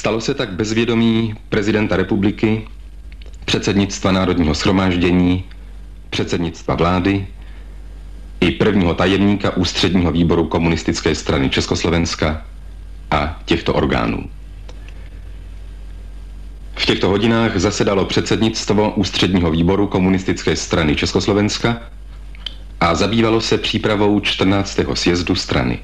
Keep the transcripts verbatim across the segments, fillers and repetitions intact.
Stalo se tak bez vědomí prezidenta republiky, předsednictva Národního shromáždění, předsednictva vlády i prvního tajemníka Ústředního výboru Komunistické strany Československa a těchto orgánů. V těchto hodinách zasedalo předsednictvo Ústředního výboru Komunistické strany Československa a zabývalo se přípravou čtrnáctého sjezdu strany.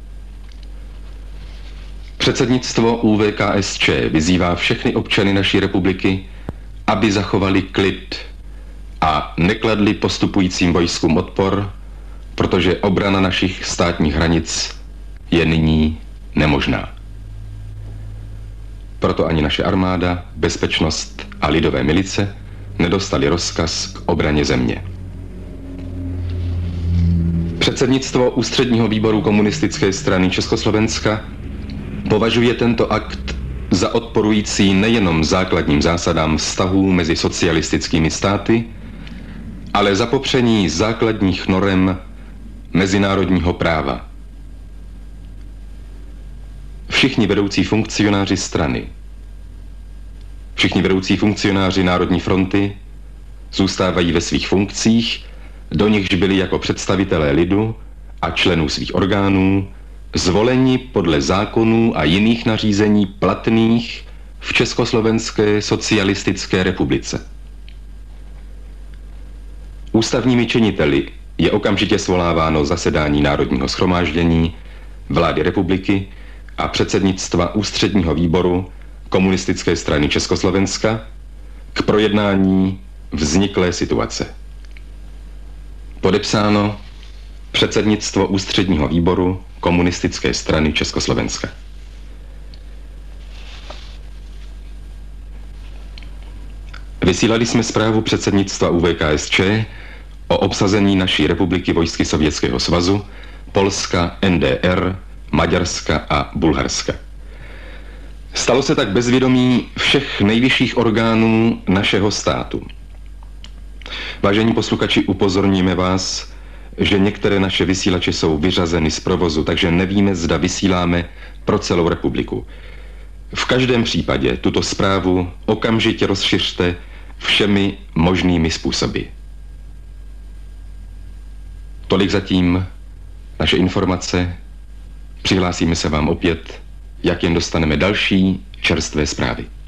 Předsednictvo U V K S Č vyzývá všechny občany naší republiky, aby zachovali klid a nekladli postupujícím vojskům odpor, protože obrana našich státních hranic je nyní nemožná. Proto ani naše armáda, bezpečnost a lidové milice nedostali rozkaz k obraně země. Předsednictvo Ústředního výboru Komunistické strany Československa považuje tento akt za odporující nejenom základním zásadám vztahů mezi socialistickými státy, ale za popření základních norem mezinárodního práva. Všichni vedoucí funkcionáři strany, všichni vedoucí funkcionáři Národní fronty zůstávají ve svých funkcích, do nichž byli jako představitelé lidu a členů svých orgánů zvoleni podle zákonů a jiných nařízení platných v Československé socialistické republice. Ústavními činiteli je okamžitě svoláváno zasedání Národního shromáždění, vlády republiky a předsednictva Ústředního výboru Komunistické strany Československa k projednání vzniklé situace. Podepsáno předsednictvo Ústředního výboru Komunistické strany Československa. Vysílali jsme zprávu předsednictva U V K S Č o obsazení naší republiky vojsky Sovětského svazu, Polska, N D R, Maďarska a Bulharska. Stalo se tak bez vědomí všech nejvyšších orgánů našeho státu. Vážení posluchači, upozorníme vás, že některé naše vysílače jsou vyřazeny z provozu, takže nevíme, zda vysíláme pro celou republiku. V každém případě tuto zprávu okamžitě rozšiřte všemi možnými způsoby. Tolik zatím naše informace. Přihlásíme se vám opět, jak jen dostaneme další čerstvé zprávy.